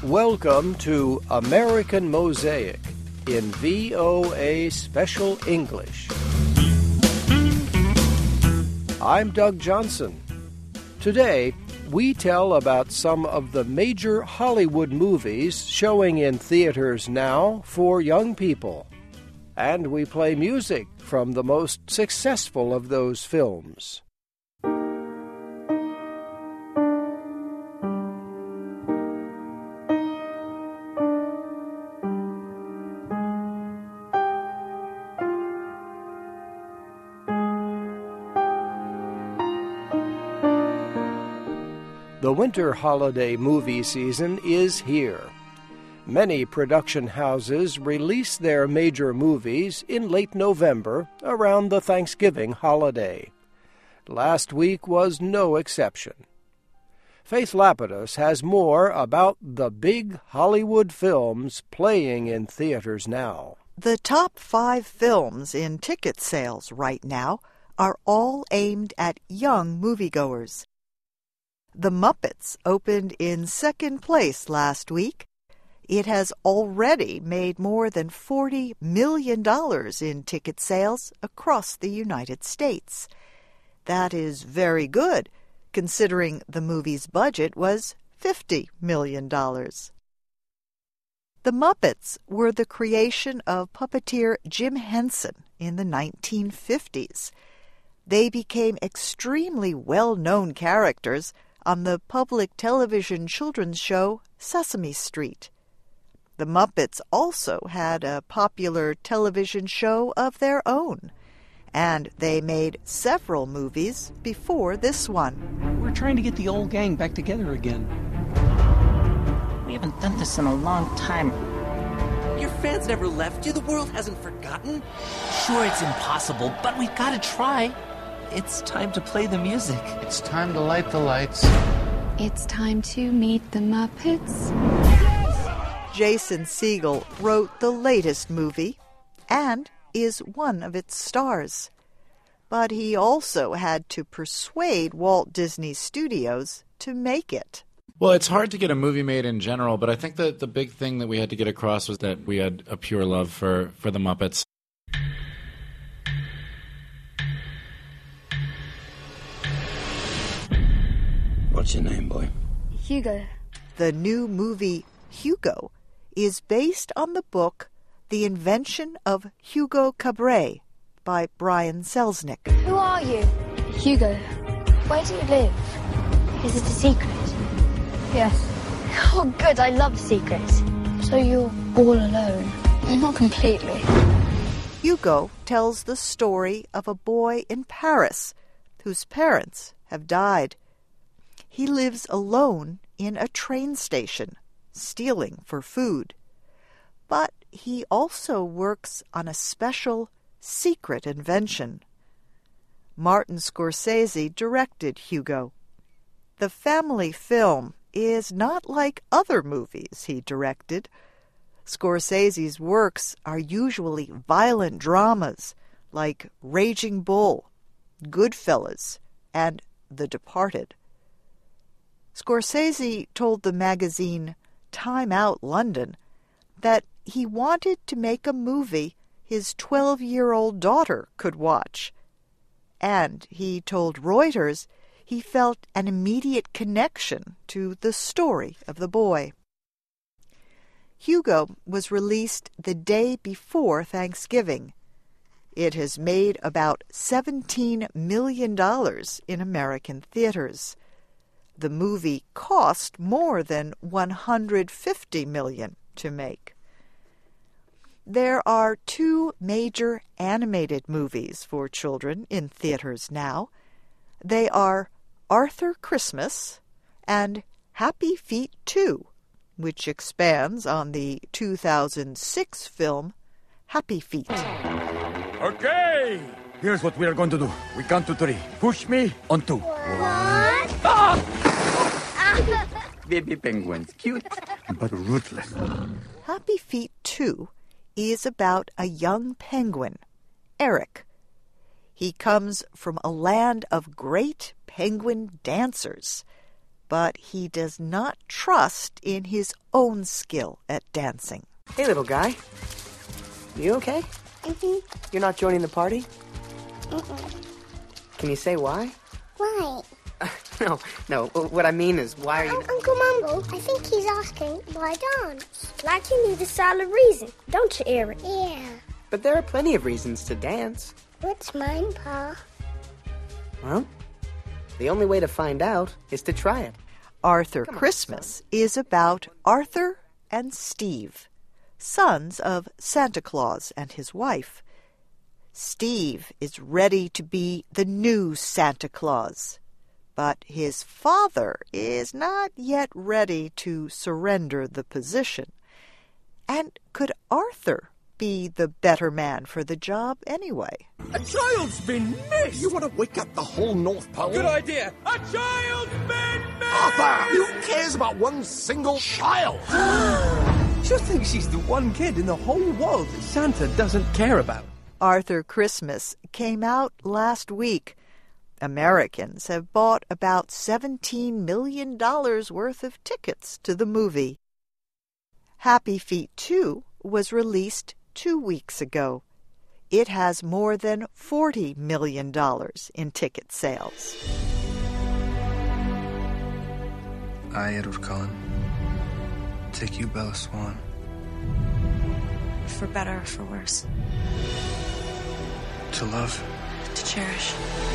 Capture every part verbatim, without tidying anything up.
Welcome to American Mosaic in V O A Special English. I'm Doug Johnson. Today, we tell about some of the major Hollywood movies showing in theaters now for young people. And we play music from the most successful of those films. The winter holiday movie season is here. Many production houses release their major movies in late November around the Thanksgiving holiday. Last week was no exception. Faith Lapidus has more about the big Hollywood films playing in theaters now. The top five films in ticket sales right now are all aimed at young moviegoers. The Muppets opened in second place last week. It has already made more than forty million dollars in ticket sales across the United States. That is very good, considering the movie's budget was fifty million dollars. The Muppets were the creation of puppeteer Jim Henson in the nineteen fifties. They became extremely well-known characters on the public television children's show Sesame Street. The Muppets also had a popular television show of their own, and they made several movies before this one. We're trying to get the old gang back together again. We haven't done this in a long time. Your fans never left you. The world hasn't forgotten. Sure, it's impossible, but we've got to try. It's time to play the music. It's time to light the lights. It's time to meet the Muppets. Jason Segel wrote the latest movie and is one of its stars. But he also had to persuade Walt Disney Studios to make it. Well, it's hard to get a movie made in general, but I think that the big thing that we had to get across was that we had a pure love for, for the Muppets. What's your name, boy? Hugo. The new movie, Hugo, is based on the book The Invention of Hugo Cabret by Brian Selznick. Who are you? Hugo. Where do you live? Is it a secret? Yes. Oh, good. I love secrets. So you're all alone? Not completely. Hugo tells the story of a boy in Paris whose parents have died. He lives alone in a train station, stealing for food. But he also works on a special, secret invention. Martin Scorsese directed Hugo. The family film is not like other movies he directed. Scorsese's works are usually violent dramas like Raging Bull, Goodfellas, and The Departed. Scorsese told the magazine Time Out London that he wanted to make a movie his twelve-year-old daughter could watch. And he told Reuters he felt an immediate connection to the story of the boy. Hugo was released the day before Thanksgiving. It has made about seventeen million dollars in American theaters. The movie cost more than one hundred fifty million dollars to make. There are two major animated movies for children in theaters now. They are Arthur Christmas and Happy Feet two, which expands on the two thousand six film Happy Feet. Okay, here's what we are going to do. We count to three. Push me on two. One. Ah! Baby penguins, cute but ruthless. Happy Feet two is about a young penguin, Eric. He comes from a land of great penguin dancers. but he does not trust in his own skill at dancing. Hey, little guy. You okay? Mm-hmm. You're not joining the party? Mm-mm. Can you say why? Why? Uh, no, no. What I mean is, why are you... Um, Uncle Mumble, I think he's asking why dance. Like you need a solid reason, don't you, Eric? Yeah. But there are plenty of reasons to dance. What's mine, Pa? Well, the only way to find out is to try it. Arthur Christmas is about Arthur and Steve, sons of Santa Claus and his wife. Steve is ready to be the new Santa Claus, but his father is not yet ready to surrender the position. And could Arthur be the better man for the job anyway? A child's been missed! You want to wake up the whole North Pole? Good idea! A child's been missed! Arthur! Who cares about one single child? She'll think she's the one kid in the whole world that Santa doesn't care about. Arthur Christmas came out last week. Americans have bought about seventeen million dollars worth of tickets to the movie. Happy Feet two was released two weeks ago. It has more than forty million dollars in ticket sales. I, Edward Cullen, take you, Bella Swan. For better or for worse. To love. To cherish.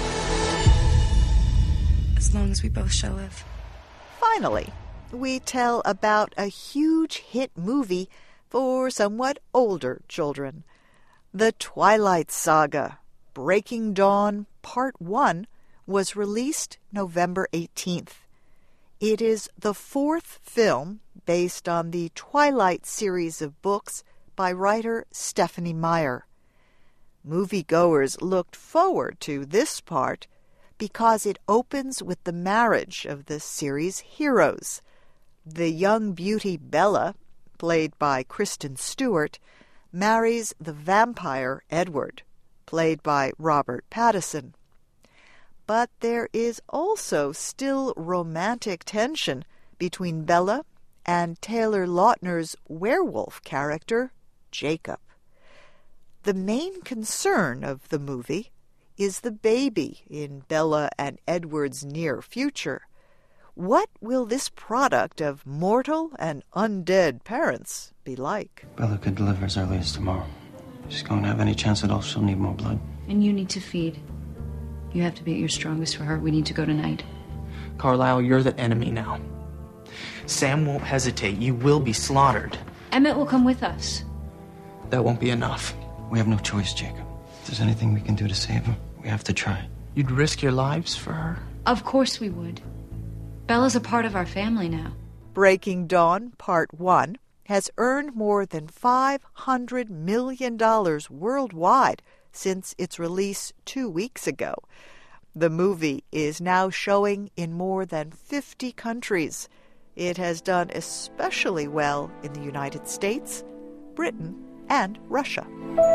As long as we both shall live. Finally, we tell about a huge hit movie for somewhat older children. The Twilight Saga, Breaking Dawn, Part one, was released November eighteenth. It is the fourth film based on the Twilight series of books by writer Stephenie Meyer. Moviegoers looked forward to this part because it opens with the marriage of the series' heroes. The young beauty Bella, played by Kristen Stewart, marries the vampire Edward, played by Robert Pattinson. But there is also still romantic tension between Bella and Taylor Lautner's werewolf character, Jacob. The main concern of the movie is the baby in Bella and Edward's near future. What will this product of mortal and undead parents be like? Bella could deliver as early as tomorrow. If she's going to have any chance at all, she'll need more blood. And you need to feed. You have to be at your strongest for her. We need to go tonight. Carlisle, you're the enemy now. Sam won't hesitate. You will be slaughtered. Emmett will come with us. That won't be enough. We have no choice, Jacob. If there's anything we can do to save him, we have to try. You'd risk your lives for her? Of course we would. Bella's a part of our family now. Breaking Dawn, Part one, has earned more than five hundred million dollars worldwide since its release two weeks ago. The movie is now showing in more than fifty countries. It has done especially well in the United States, Britain, and Russia.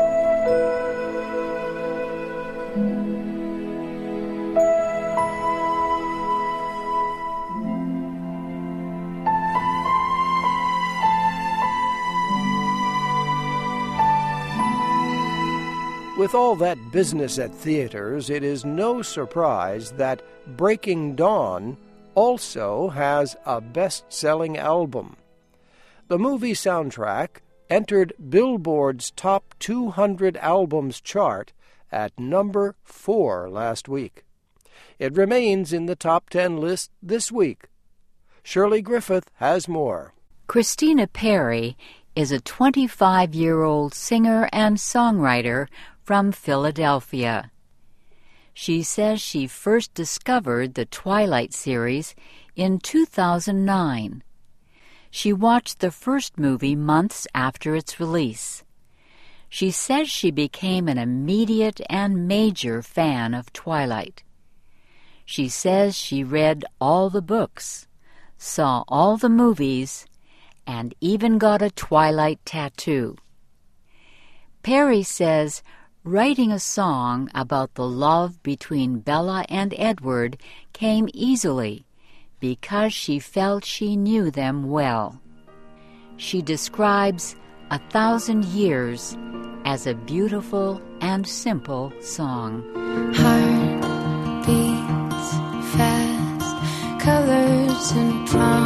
With all that business at theaters, it is no surprise that Breaking Dawn also has a best-selling album. The movie soundtrack entered Billboard's Top two hundred Albums chart at number four last week. It remains in the top ten list this week. Shirley Griffith has more. Christina Perri is a twenty-five-year-old singer and songwriter from Philadelphia. She says she first discovered the Twilight series in two thousand nine. She watched the first movie months after its release. She says she became an immediate and major fan of Twilight. She says she read all the books, saw all the movies, and even got a Twilight tattoo. Perri says writing a song about the love between Bella and Edward came easily because she felt she knew them well. She describes A Thousand Years as a beautiful and simple song. Heart beats fast, colors and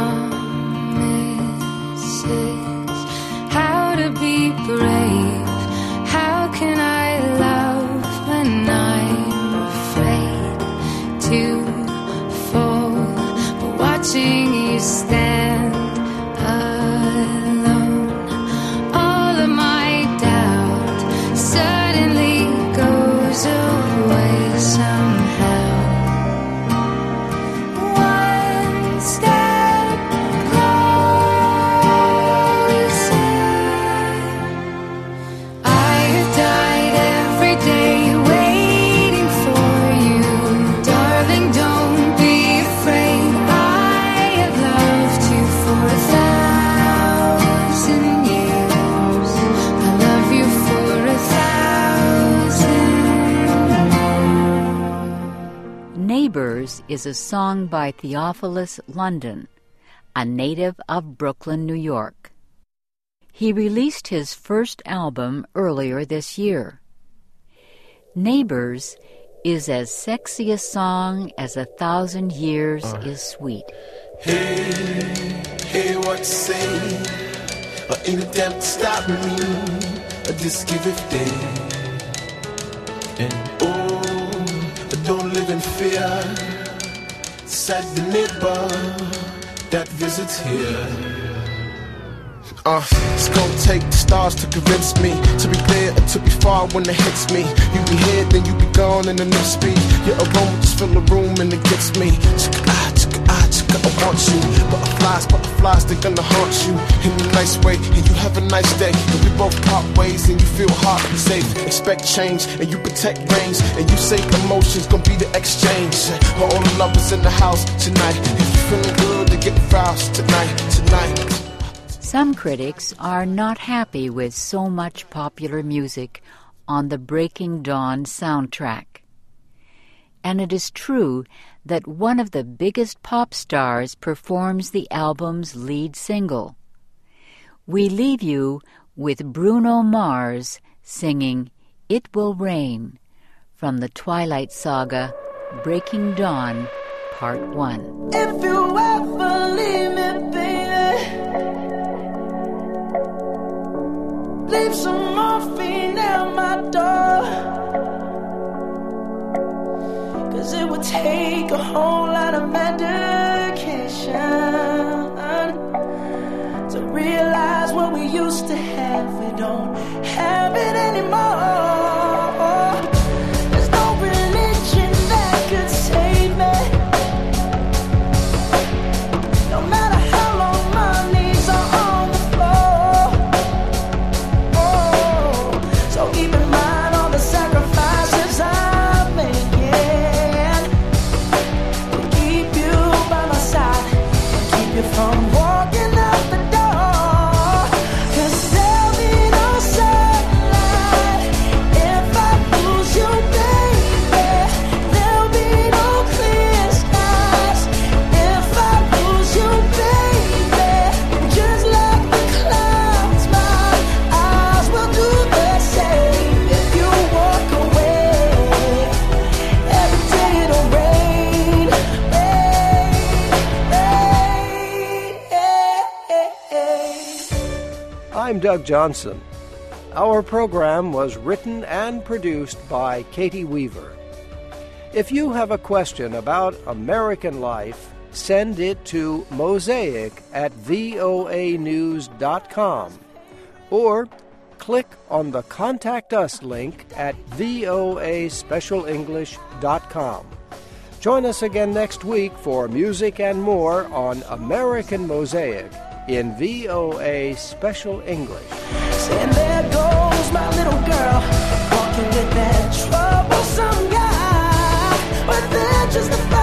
promises. How to be brave, how can I love when I'm afraid to fall, but watching you stand alone, all of my doubt suddenly goes away somehow. One step closer. I have died every day waiting for you, darling, don't be afraid. I have loved you for a thousand years. I love you for a thousand more. Neighbors is a song by Theophilus London, a native of Brooklyn, New York. He released his first album earlier this year. Neighbors is as sexy a song as A Thousand Years Uh. is sweet. Hey, hey, what you say? Or ain't a damn to stop me? Or just give it day. And oh, don't live in fear. Said the neighbor that visits here. Uh, it's gonna take the stars to convince me to be there or to be far when it hits me. You be here, then you be gone in a new speed. Your aroma just fill the room and it gets me. Chicka ah, chicka ah, chicka, I want you. Butterflies, butterflies, they're gonna haunt you in a nice way. And you have a nice day. And we both part ways and you feel hard and safe. Expect change and you protect range. And you say emotions gonna be the exchange. For all the lovers in the house tonight. If you feeling good, then get roused tonight, tonight. Some critics are not happy with so much popular music on the Breaking Dawn soundtrack. And it is true that one of the biggest pop stars performs the album's lead single. We leave you with Bruno Mars singing It Will Rain from the Twilight Saga Breaking Dawn Part one. If you ever leave me, baby, leave some morphine at my door. Cause it would take a whole lot of medication to realize what we used to have, we don't have it anymore. There's no religion that could save me. No matter how long my knees are on the floor. Oh, so keep in mind all the sacrifices I'm making to keep you by my side and keep you from walking out the door. Cause there'll be no sunlight if I lose you, baby. There'll be no clear skies if I lose you, baby. Just like the clouds, my eyes will do the same. If you walk away, every day it'll rain, I'm Doug Johnson. Our program was written and produced by Katie Weaver. If you have a question about American life, send it to mosaic at voa news dot com or click on the Contact Us link at voa special english dot com. Join us again next week for music and more on American Mosaic in V O A Special English. And there goes my little girl, walking with that troublesome guy. But they're just a